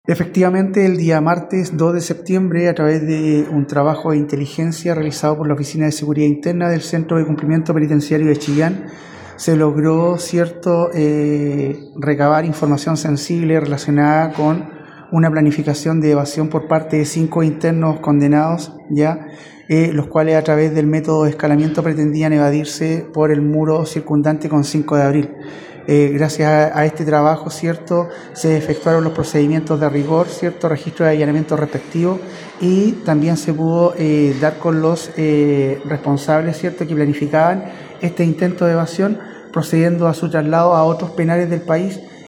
Efectivamente, el día martes 2 de septiembre, a través de un trabajo de inteligencia realizado por la Oficina de Seguridad Interna del Centro de Cumplimiento Penitenciario de Chillán, se logró recabar información sensible relacionada con una planificación de evasión por parte de 5 internos condenados, los cuales a través del método de escalamiento pretendían evadirse por el muro circundante con 5 de abril. Gracias a este trabajo, se efectuaron los procedimientos de rigor, registro de allanamiento respectivo, y también se pudo dar con los responsables, que planificaban este intento de evasión, procediendo a su traslado a otros penales del país